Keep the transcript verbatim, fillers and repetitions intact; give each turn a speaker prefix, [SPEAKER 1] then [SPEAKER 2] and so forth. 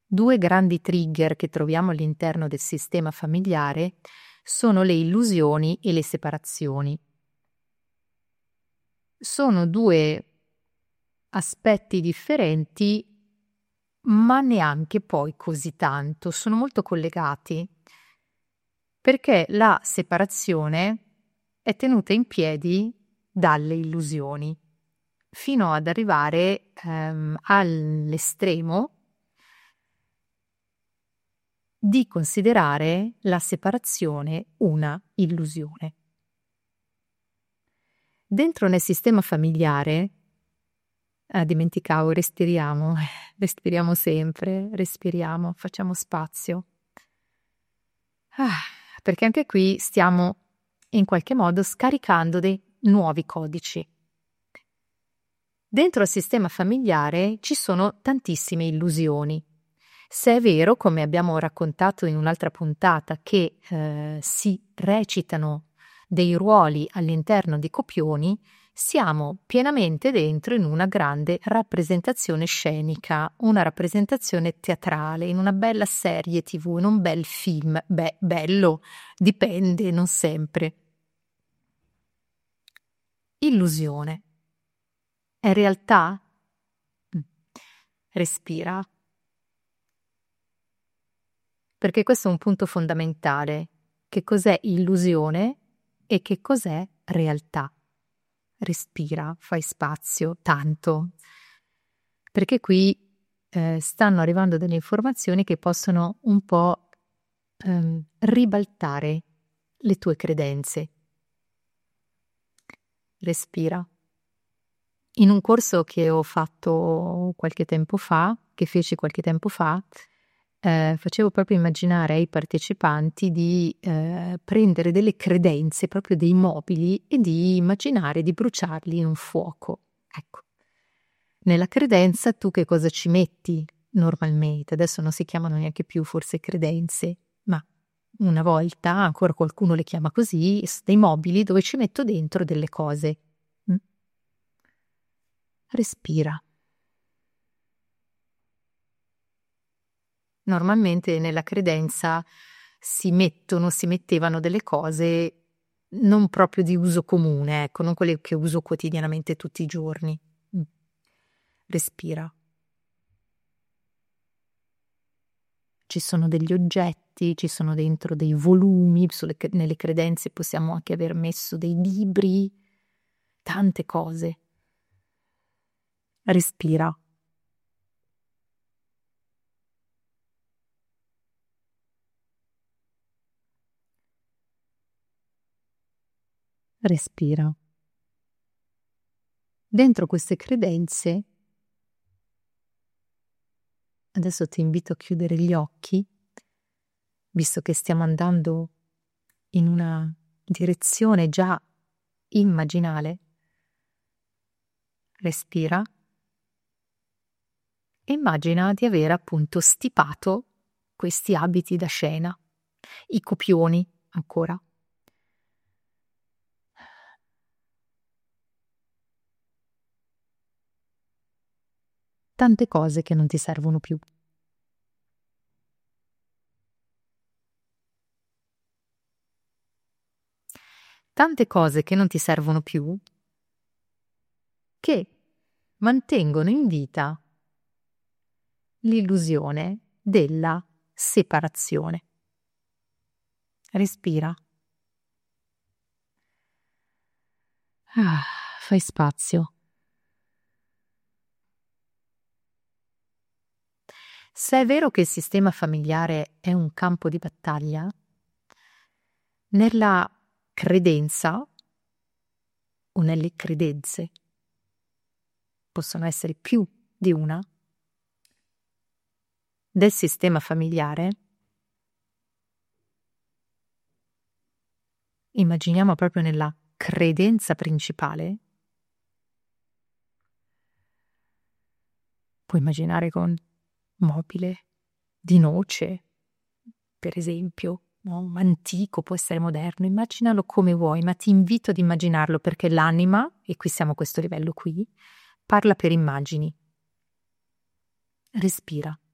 [SPEAKER 1] Due grandi trigger che troviamo all'interno del sistema familiare sono le illusioni e le separazioni. Sono due aspetti differenti, ma neanche poi così tanto, sono molto collegati, perché la separazione è tenuta in piedi dalle illusioni, fino ad arrivare ehm, all'estremo di considerare la separazione una illusione. Dentro nel sistema familiare, ah, dimenticavo, respiriamo, respiriamo sempre, respiriamo, facciamo spazio. Ah, perché anche qui stiamo in qualche modo scaricando dei nuovi codici. Dentro al sistema familiare ci sono tantissime illusioni. Se è vero, come abbiamo raccontato in un'altra puntata, che eh, si recitano dei ruoli all'interno di copioni, siamo pienamente dentro in una grande rappresentazione scenica, una rappresentazione teatrale, in una bella serie tivù, in un bel film. Beh, bello, dipende, non sempre. Illusione. È realtà? Respira. Perché questo è un punto fondamentale. Che cos'è illusione e che cos'è realtà? Respira, fai spazio, tanto. Perché qui eh, stanno arrivando delle informazioni che possono un po' ehm, ribaltare le tue credenze. Respira. In un corso che ho fatto qualche tempo fa, che feci qualche tempo fa, eh, facevo proprio immaginare ai partecipanti di eh, prendere delle credenze, proprio dei mobili, e di immaginare di bruciarli in un fuoco. Ecco. Nella credenza tu che cosa ci metti normalmente? Adesso non si chiamano neanche più forse credenze, ma una volta ancora qualcuno le chiama così, dei mobili dove ci metto dentro delle cose. Mm? Respira. Normalmente nella credenza si mettono, si mettevano delle cose non proprio di uso comune, ecco, non quelle che uso quotidianamente tutti i giorni. Mm. Respira. Ci sono degli oggetti, ci sono dentro dei volumi, sulle, nelle credenze possiamo anche aver messo dei libri, tante cose. Respira. Respira. Dentro queste credenze, adesso ti invito a chiudere gli occhi, visto che stiamo andando in una direzione già immaginale. Respira. E immagina di aver appunto stipato questi abiti da scena, i copioni ancora. Tante cose che non ti servono più. Tante cose che non ti servono più, che mantengono in vita l'illusione della separazione. Respira. Ah, fai spazio. Se è vero che il sistema familiare è un campo di battaglia, nella credenza o nelle credenze, possono essere più di una, del sistema familiare, immaginiamo proprio nella credenza principale, puoi immaginare con mobile di noce, per esempio, no? Antico, può essere moderno, immaginalo come vuoi, ma ti invito ad immaginarlo perché l'anima, e qui siamo a questo livello qui, parla per immagini. Respira.